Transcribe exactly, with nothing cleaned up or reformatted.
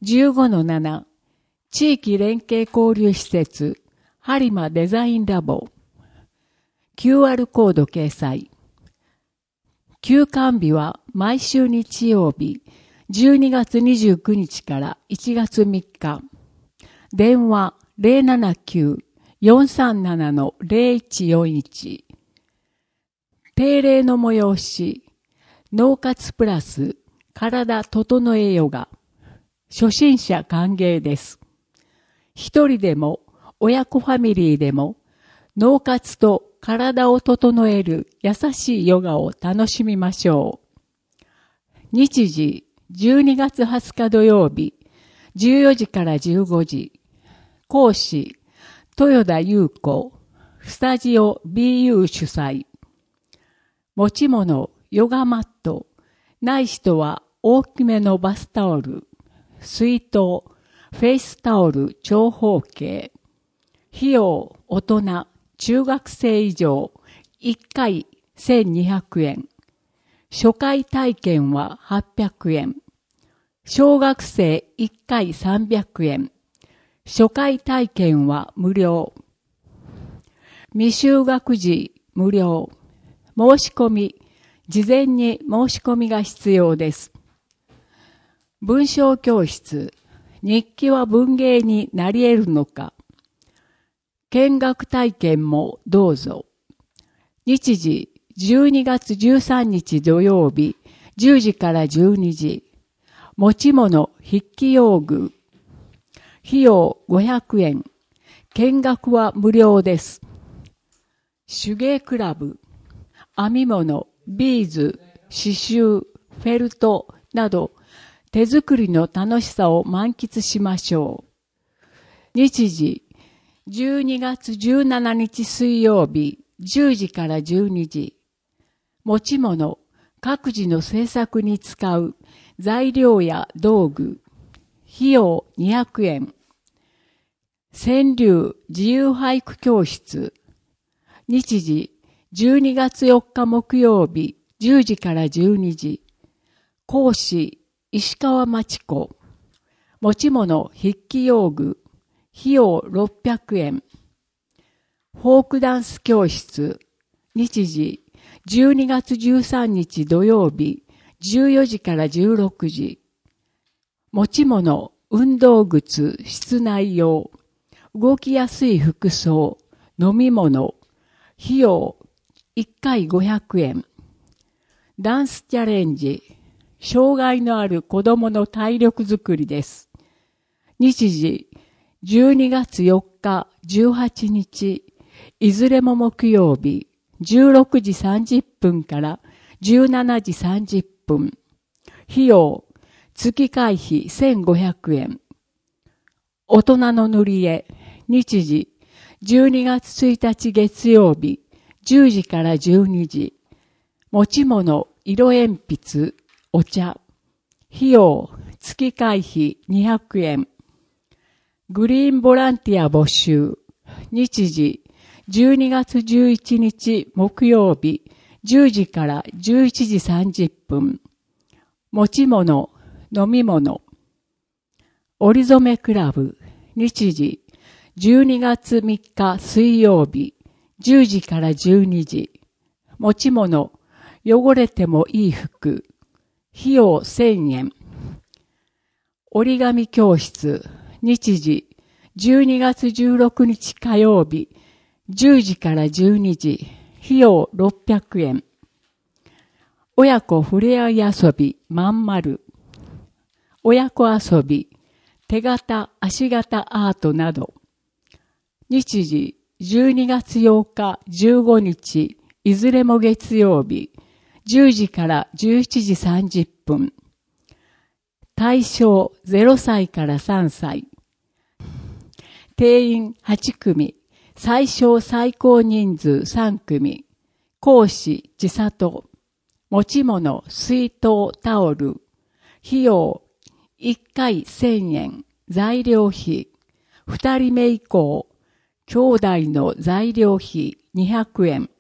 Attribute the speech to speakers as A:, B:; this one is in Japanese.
A: じゅうごのなな、地域連携交流施設、播磨デザインラボ。キューアール コード掲載。休館日は毎週日曜日、じゅうにがつにじゅうくにちからいちがつみっか。電話 ゼロななきゅう よんさんなな ゼロいちよんいち。定例の催し、脳活プラス体整えヨガ。初心者歓迎です。一人でも親子ファミリーでも脳活と体を整える優しいヨガを楽しみましょう。日時じゅうにがつはつか土曜日じゅうよじからじゅうごじ。講師豊田優子スタジオ ビーユー 主催。持ち物ヨガマットない人は大きめのバスタオル水筒フェイスタオル長方形。費用大人中学生以上いっかいせんにひゃくえん。初回体験ははっぴゃくえん。小学生いっかいさんびゃくえん。初回体験は無料。未就学児無料。申し込み、事前に申し込みが必要です。文章教室、日記は文芸になり得るのか。見学体験もどうぞ。日時じゅうにがつじゅうさんにち土曜日じゅうじからじゅうにじ。持ち物筆記用具。費用ごひゃくえん。見学は無料です。手芸クラブ。編み物、ビーズ、刺繍、フェルトなど手作りの楽しさを満喫しましょう。日時じゅうにがつじゅうしちにち水曜日じゅうじからじゅうにじ。持ち物、各自の制作に使う材料や道具。費用にひゃくえん。川柳自由俳句教室。日時じゅうにがつよっか木曜日じゅうじからじゅうにじ。講師石川真知子。持ち物筆記用具。費用ろっぴゃくえん。フォークダンス教室。日時じゅうにがつじゅうさんにち土曜日じゅうよじからじゅうろくじ。持ち物運動靴室内用。動きやすい服装。飲み物。費用いっかいごひゃくえん。ダンスチャレンジ。障害のある子供の体力づくりです。日時じゅうにがつよっか、じゅうはちにち、いずれも木曜日、じゅうろくじさんじゅっぷんからじゅうしちじさんじゅっぷん。費用、月会費せんごひゃくえん。大人の塗り絵、日時、じゅうにがつついたち月曜日、じゅうじからじゅうにじ。持ち物、色鉛筆、お茶。費用、月会費にひゃくえん。グリーンボランティア募集。日時、じゅうにがつじゅういちにち木曜日、じゅうじからじゅういちじさんじゅっぷん。持ち物、飲み物。折り染めクラブ。日時、じゅうにがつみっか水曜日、じゅうじからじゅうにじ。持ち物、汚れてもいい服。費用せんえん。折り紙教室。日時、じゅうにがつじゅうろくにち火曜日、じゅうじからじゅうにじ。費用ろっぴゃくえん。親子ふれあい遊びまんまる。親子遊び、手形、足形アートなど。日時、じゅうにがつようか、じゅうごにち、いずれも月曜日、じゅうじからじゅうしちじさんじゅっぷん。対象ゼロさいからさんさい。定員はちくみ。最小最高人数さんくみ。講師千里。持ち物水筒タオル。費用いっかいせんえん。材料費。ふたりめ以降。兄弟の材料費にひゃくえん。